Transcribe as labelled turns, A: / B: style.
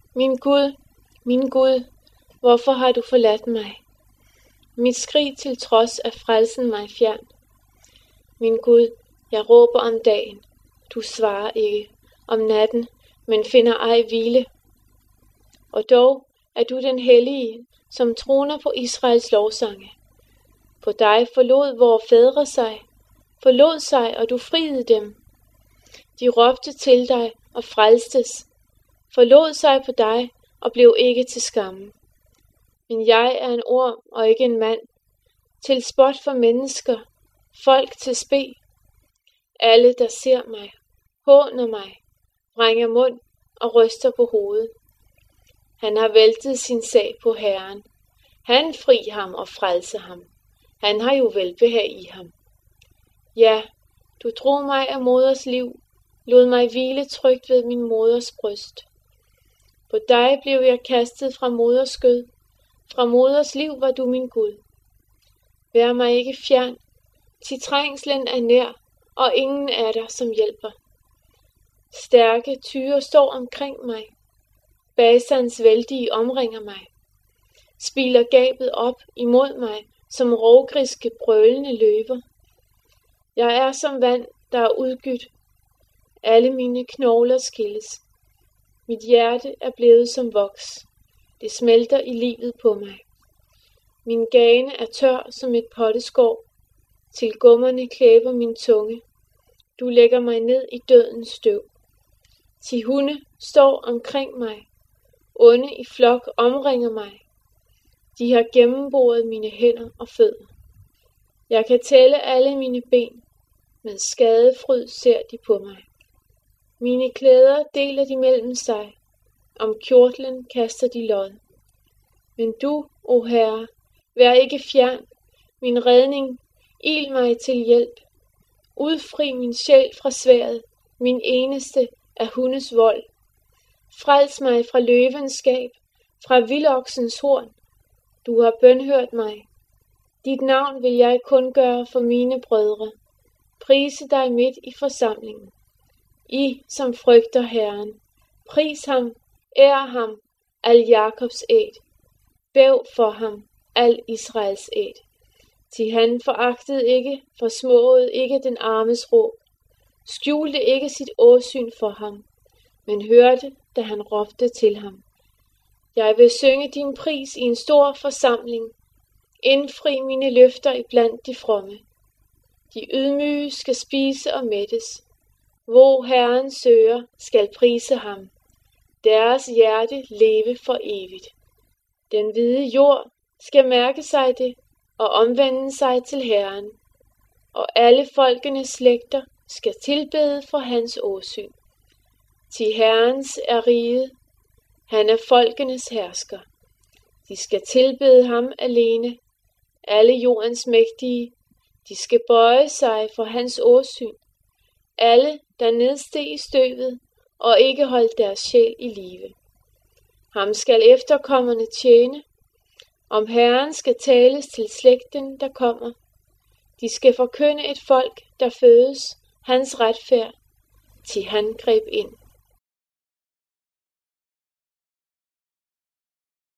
A: Min Gud, hvorfor har du forladt mig? Mit skrig til trods er frelsen mig fjern. Min Gud, jeg råber om dagen, du svarer ikke, om natten, men finder ej hvile. Og dog er du den hellige, som troner på Israels lovsange. På dig forlod vore fædre sig, og du friede dem. De råbte til dig og frelstes, forlod sig på dig og blev ikke til skamme. Men jeg er en orm og ikke en mand, til spot for mennesker, folk til spe. Alle, der ser mig, håner mig, vrænger mund og ryster på hovedet. Han har væltet sin sag på Herren. Han fri ham og frelse ham. Han har jo velbehag i ham. Ja, du drog mig af moders liv, lod mig hvile trygt ved min moders bryst. På dig blev jeg kastet fra moders skød. Fra moders liv var du min Gud. Vær mig ikke fjern, til trængslen er nær, og ingen er der, som hjælper. Stærke tyre står omkring mig. Basans vældige omringer mig. Spiler gabet op imod mig, som rovgriske brølende løver. Jeg er som vand, der er udgydt. Alle mine knogler skilles. Mit hjerte er blevet som voks. Det smelter i livet på mig. Min gane er tør som et potteskår. Til gummerne klæber min tunge. Du lægger mig ned i dødens støv. 10 hunde står omkring mig. Onde i flok omringer mig. De har gennemboret mine hænder og fødder. Jeg kan tælle alle mine ben. Med skadefryd ser de på mig. Mine klæder deler de mellem sig. Om kjortlen kaster de lod. Men du, o Herre, vær ikke fjern. Min redning, il mig til hjælp. Udfri min sjæl fra sværdet. Min eneste af hundes vold. Frels mig fra løvens skab, fra vildoksens horn. Du har bønhørt mig. Dit navn vil jeg kun gøre for mine brødre. Prise dig midt i forsamlingen. I, som frygter Herren. Pris ham, ær ham, al Jakobs æt. Bæv for ham, al Israels æt. Til han foragtede ikke, forsmåede ikke den armes råb. Skjulte ikke sit åsyn for ham, men hørte, da han råbte til ham. Jeg vil synge din pris i en stor forsamling. Indfri mine løfter iblandt de fromme. De ydmyge skal spise og mættes. Hvor Herren søger, skal prise ham. Deres hjerte leve for evigt. Den hvide jord skal mærke sig det og omvende sig til Herren. Og alle folkenes slægter skal tilbede for hans åsyn. Til Herrens er riget. Han er folkenes hersker. De skal tilbede ham alene. Alle jordens mægtige. De skal bøje sig for hans åsyn. Alle, der nedsteg i støvet og ikke holdt deres sjæl i live. Ham skal efterkommerne tjene. Om Herren skal tales til slægten, der kommer. De skal forkynde et folk, der fødes, hans retfærd, til han greb ind.